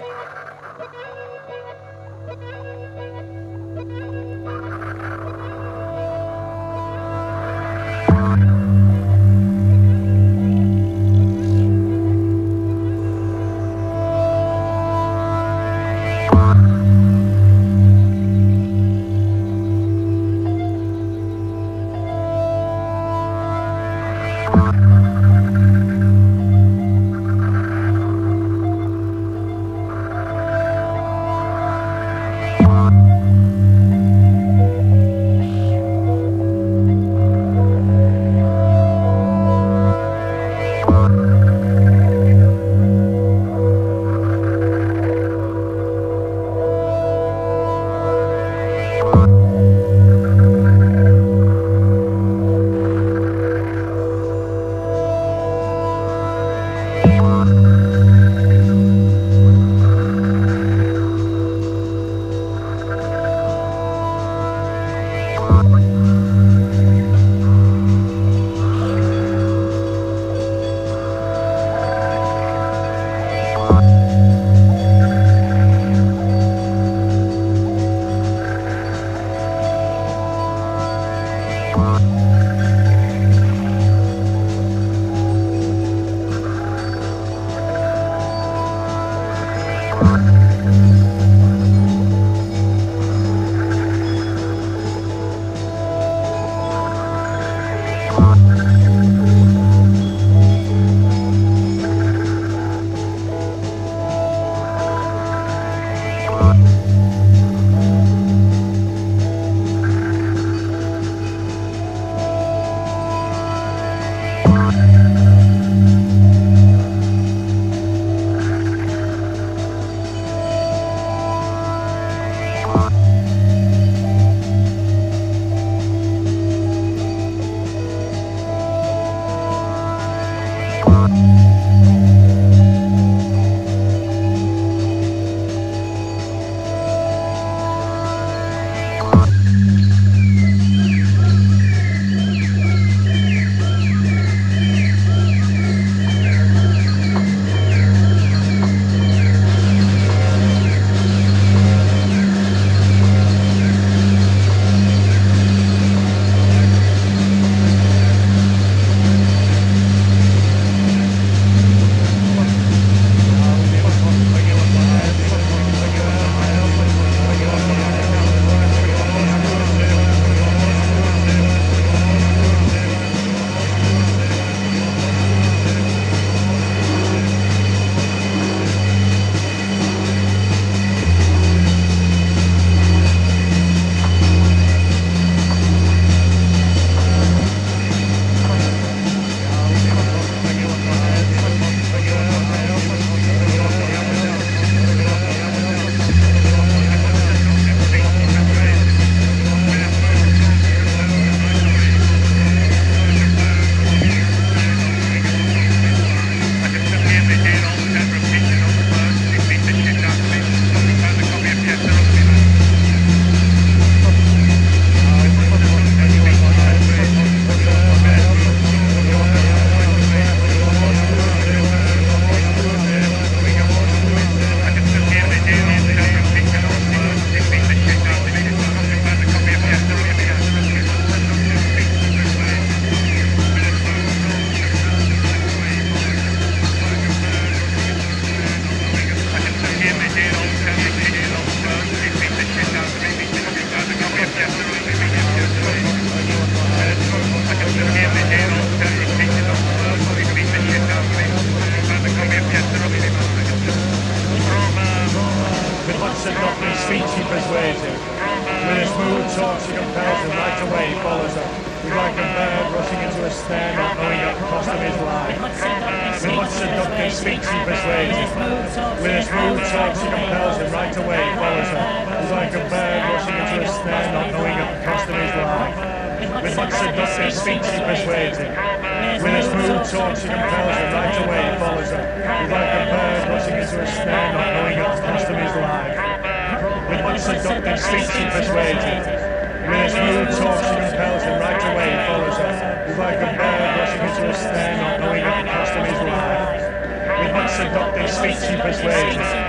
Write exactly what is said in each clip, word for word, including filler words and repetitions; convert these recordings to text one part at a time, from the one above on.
Seductive speech he persuades.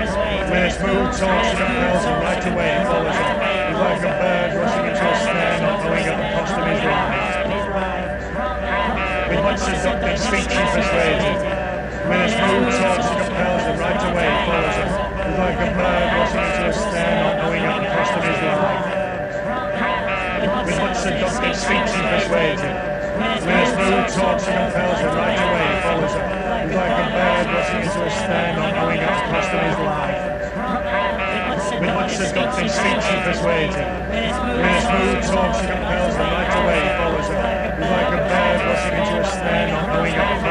When its mood talks and compels him right away, he follows it. He's like a bird rushing into a snare, not knowing at the cost of his life. With much seductive speech he persuades him. When its mood talks and compels him right away, he follows it. He's like a bird rushing into a snare, not knowing at the cost of his life. With much seductive speech he persuades him. When its mood talks and compels him right away, he follows it. He's like a bird rushing into a snare, not knowing at the cost of his life. With much seductive speech he persuades him. When its mood talks and compels him right away, he follows it. He's like a bird rushing into a snare, not knowing at the